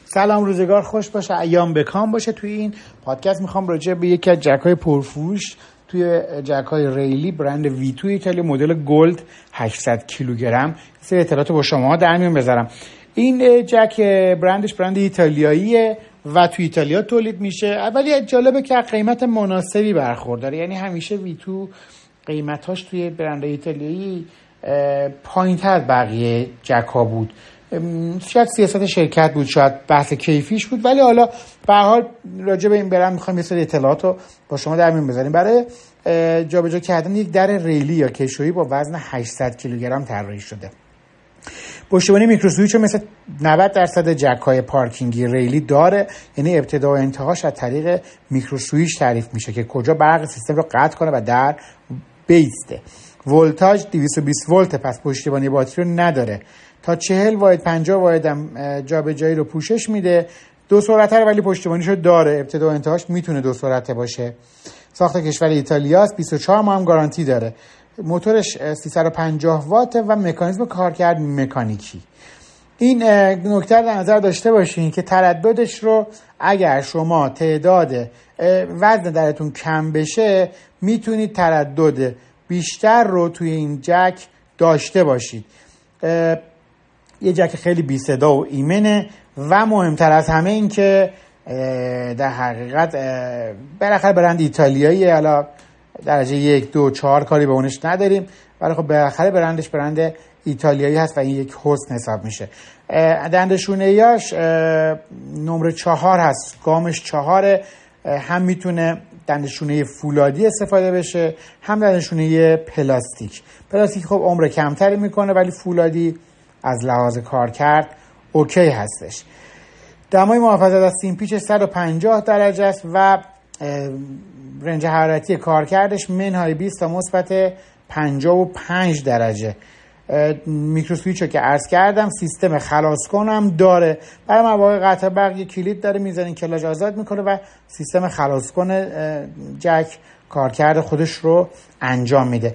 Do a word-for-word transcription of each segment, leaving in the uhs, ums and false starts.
سلام، روزگار خوش باشه، ایام بکام باشه. توی این پادکست میخوام راجع به یکی از جک‌های پرفروش توی جک‌های ریلی برند وی تو ایتالیا مدل گلد هشتصد کیلوگرم سری اطلاعات با شما در میون بذارم. این جک برندش برند ایتالیاییه و توی ایتالیا تولید میشه. ولی جالبه که قیمت مناسبی برخورداره، یعنی همیشه وی تو قیمتاش توی برند ایتالیایی پایین‌تر از بقیه جک‌ها بود. شاید سیاست شرکت بود، شاید بحث کیفیش بود، ولی حالا به هر حال راجع به این برند میخوایم یه سری اطلاعات رو با شما در میون بذاریم. برای جابجا کردن یک در ریلی یا کشویی با وزن هشتصد کیلوگرم طراحی شده. پشتیبانی میکروسویچ مثل نود درصد جک‌های پارکینگی ریلی داره، یعنی ابتدا و انتهاش از طریق میکروسویچ تعریف میشه که کجا برق سیستم رو قطع کنه و در بیسته. ولتاژ دویست و بیست ولت، پس پشتیبانی باتری رو نداره. تا چهل واحد پنجاه واحد هم جابجایی رو پوشش میده. دو سرعته ولی پشتیبانیشو داره، ابتدا و انتهاش میتونه دو سرعته باشه. ساخت کشور ایتالیاست، بیست و چهار ماه هم گارانتی داره. موتورش سیصد و پنجاه وات و مکانیزم کارکرد مکانیکی. این نکته در نظر داشته باشین که ترددش رو اگر شما تعداد وزن درتون کم بشه میتونید تردد بیشتر رو توی این جک داشته باشید. یه جک خیلی بی صدا و ایمنه و مهمتر از همه این که در حقیقت بالاخره برند ایتالیاییه. حالا درجه یک دو چهار کاری به اونش نداریم، ولی خب بالاخره برندش برند ایتالیایی هست و این یک حسن حساب میشه. دندشونه‌ایاش نمره چهار هست، گامش چهاره. هم میتونه دندشونه فولادی استفاده بشه، هم دندشونه پلاستیک. پلاستیک خب عمر کمتری میکنه، ولی فولادی از لحاظ کارکرد اوکی هستش. دمای محافظت از سیم پیچ صد و پنجاه درجه است و رنج حرارتی کارکردش منهای بیست تا مثبت پنجاه و پنج درجه. میکروسویچ رو که عرض کردم، سیستم خلاص کنم داره. برای مواقع قطع برق یک کلید داره میزنین، کلاژ آزاد میکنه و سیستم خلاص کنه جک کارکرد خودش رو انجام میده.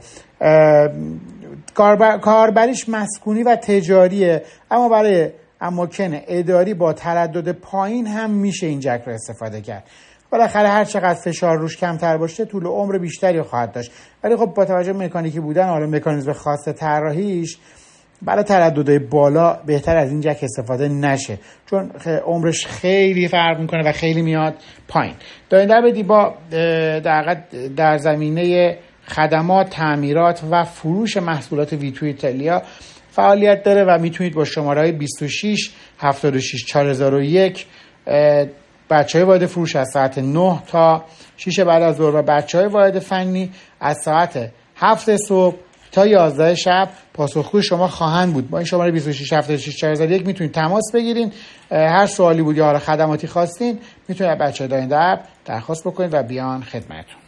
کاربر... کاربریش مسکونی و تجاریه، اما برای اماکن اداری با تردد پایین هم میشه این جک رو استفاده کرد. بالاخره هر چقدر فشار روش کمتر باشه طول عمر بیشتری خواهد داشت، ولی خب با توجه به مکانیکی بودن حالا مکانیزم خاص طراحیش برای ترددهای بالا بهتر از این جک استفاده نشه، چون عمرش خیلی فرق میکنه و خیلی میاد پایین. داینده بدی با در در زمینه خدمات، تعمیرات و فروش محصولات وی تو ایتالیا فعالیت داره و میتونید با شماره‌های بیست و شش هفتاد و شش چهار صفر یک بچه‌های واحد فروش از ساعت نه تا شش بعد از ظهر و بچه‌های واحد فنی از ساعت هفت صبح تا یازده شب پاسخگوی شما خواهند بود. با این شماره بیست و شش هفتاد و شش چهار صفر یک میتونید تماس بگیرین. هر سوالی بود یا خدماتی خواستین میتونید بچه‌های داینده اپ درخواست بکنید و بیان خدمتتون.